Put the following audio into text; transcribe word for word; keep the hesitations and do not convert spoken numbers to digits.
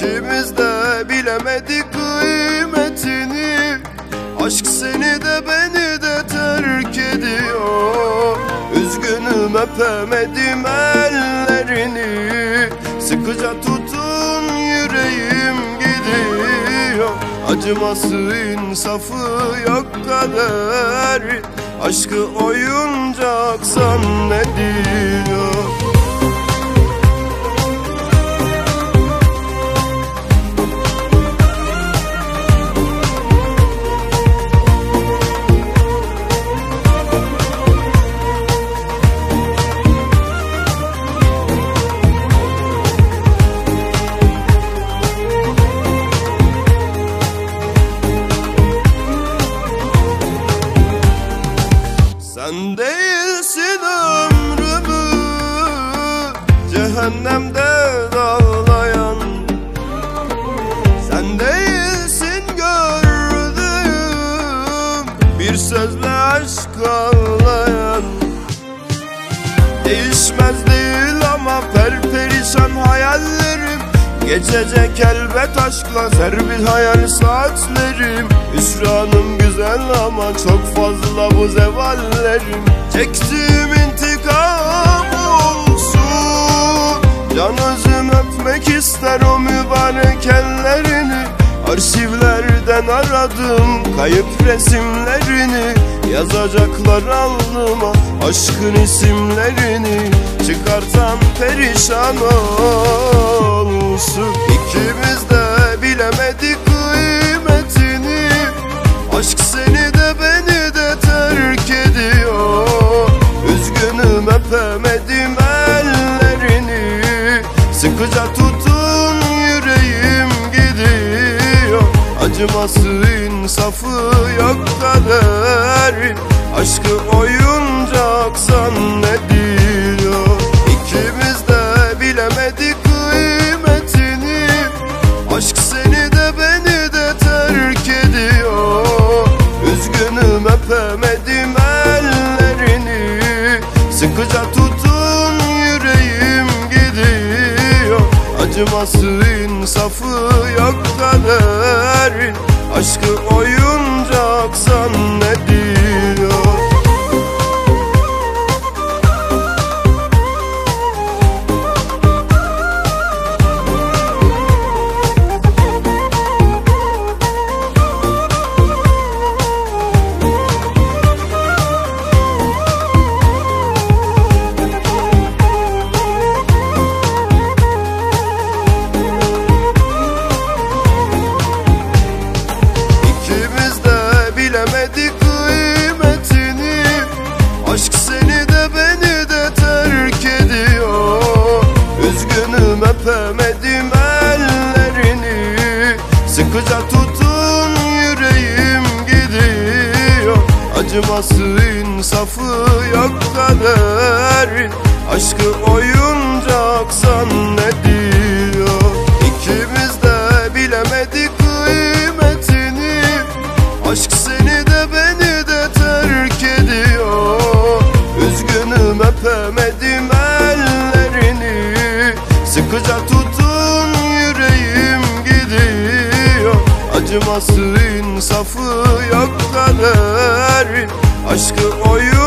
İkimiz de bilemedik kıymetini. Aşk seni de beni de terk ediyor. Üzgünüm öpemedim ellerini. Sıkıca tutun yüreğim gidiyor. Acıması insafı yok kader. Aşkı oyuncak zannediyor. Sen değilsin ömrümü cehennemde dağlayan. Sen değilsin gördüğüm bir sözle aşk ağlayan. Değişmez değil ama perperişan hayallerim. Geçecek elbet aşkla serbil hayal saatlerim. Hüsranım güzel ama çok fazla bu zevallerim. Çektiğim intikam olsun. Can özüm öpmek ister o mübarek ellerini. Arşivlerden aradım kayıp resimlerini. Yazacaklar alnıma aşkın isimlerini. Çıkartan perişan olsun. İkimiz de bilemedik kıymetini. Aşk seni de beni de terk ediyor. Üzgünüm öpemedim ellerini. Sıkıca tutun yüreğim gidiyor. Acıması insafı yok kader. Aşkı oyuncak zannediyor. İkimiz de bilemedik kıymetini. Aşk seni de beni de terk ediyor. Üzgünüm öpemedim ellerini. Sıkıca tutun yüreğim gidiyor. Acıması insafı yok kader. Aşkı oyuncak zannediyor. Aşk seni de beni de terk ediyor. Üzgünüm öpemedim ellerini. Sıkıca tutun yüreğim gidiyor. Acıması insafı yok kader. Aşkı oyuncak zannediyor. İkimiz de bilemedik kıymetini. Aşk seni de beni de terk ediyor. Üzgünüm öpemedim ellerini. Sıkıca tutun yüreğim gidiyor. Acıması insafı yok kader. Aşkı oyun